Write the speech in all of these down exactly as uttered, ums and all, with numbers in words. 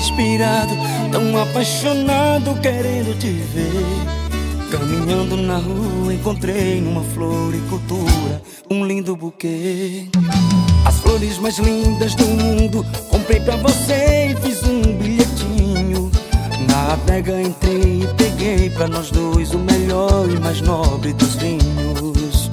inspirado, tão apaixonado, querendo te ver. Caminhando na rua, encontrei numa floricultura um lindo buquê. As flores mais lindas do mundo comprei pra você e fiz um bilhetinho. Na adega entrei e peguei pra nós dois o melhor e mais nobre dos vinhos.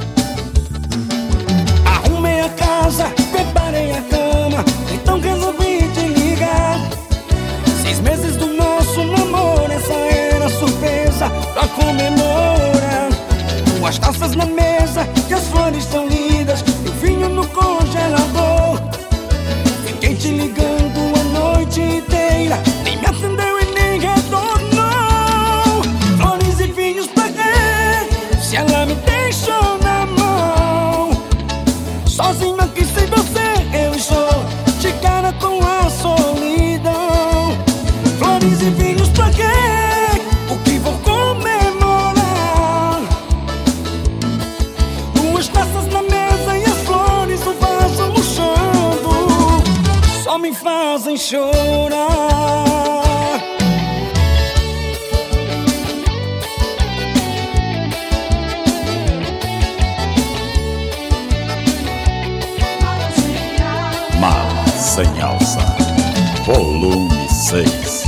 Arrumei a casa, preparei a cama, então resolvi te ligar. Seis meses do nosso namoro, essa era a surpresa pra comemorar. Duas taças na mesa e as flores tão lindas, e o vinho no congelador. Fiquei te ligando a noite inteira, nem me atendeu e nem retornou. Flores e vinhos pra quê? Se ela me deixou na mão. Sozinho aqui sem você eu estou, de cara com a solidão. Flores e vinhos pra quê? O que vou comemorar? Duas taças na mesa e as flores no vaso murchando só me fazem chorar. Mala sem alça, volume seis.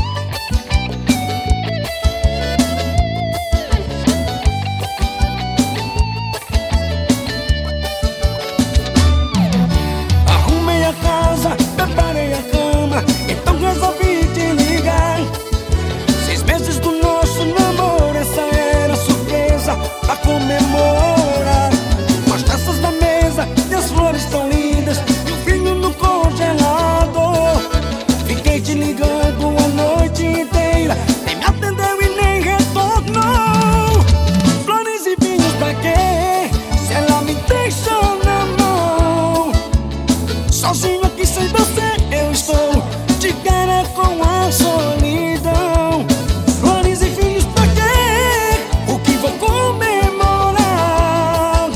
Arrumei a casa, preparei a cama, então resolvi te ligar. Seis meses do nosso namoro, essa era a surpresa pra comemorar. Com as taças na mesa e as flores tão lindas, e o vinho no congelador. Fiquei te ligando a noite inteira, nem me atendeu e nem retornou. Flores e vinhos pra quê? Se ela me deixou na mão. Sozinho aqui sem você eu estou, de cara com a solidão. Flores e vinhos pra quê? O que vou comemorar?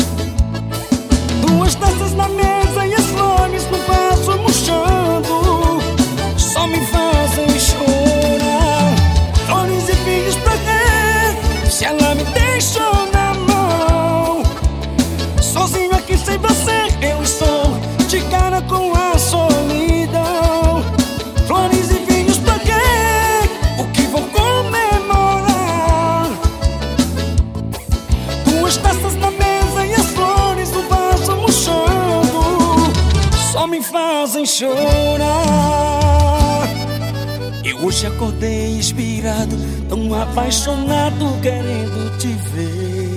Duas taças na mesa e as flores no vaso murchando só me fazem chorar. Flores e vinhos pra quê? Se ela me deixou na mão. Sozinho aqui sem você eu estou, de cara com a solidão. Flores e vinhos pra quê? O que vou comemorar? Duas taças na mesa e as flores no vaso murchando só me fazem chorar. Eu hoje acordei inspirado, tão apaixonado, querendo te ver.